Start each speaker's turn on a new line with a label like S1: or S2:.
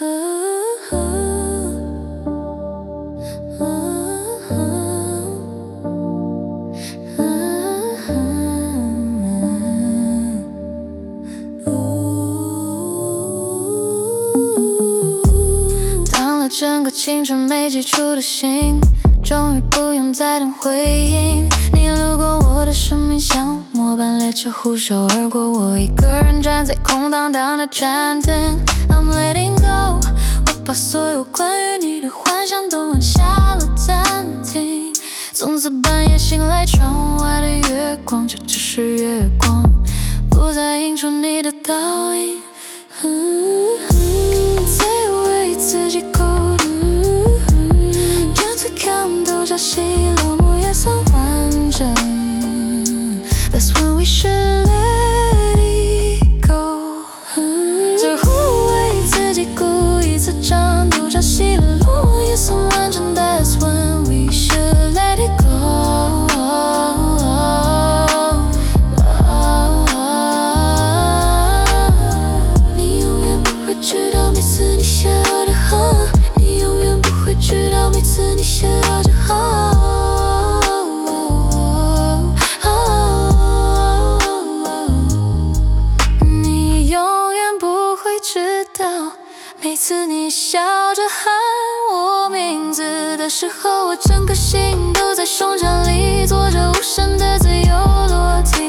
S1: 当了整个青春没寄出的信，终于不用再等回应。你路过我的生命，像末班列车呼啸而过，我一个人站在空荡荡的站点。I'm letting go， 我把所有关于你的幻想都按下了暂停。从此半夜醒来，窗外的月光就只是月光，不再映出你的倒影。再为自己孤独，干脆看豆角洗落幕也算完整。That's when we should let it go。这胡为自己故意自张，豆角洗了落幕也算完整。That's when we should let it go。你永远不会知道，每次你想要的好，你永远不会知道，每次你想要的好。你永远不会知道，每次你笑着喊我名字的时候，我整颗心都在胸腔里做着无声的自由落体。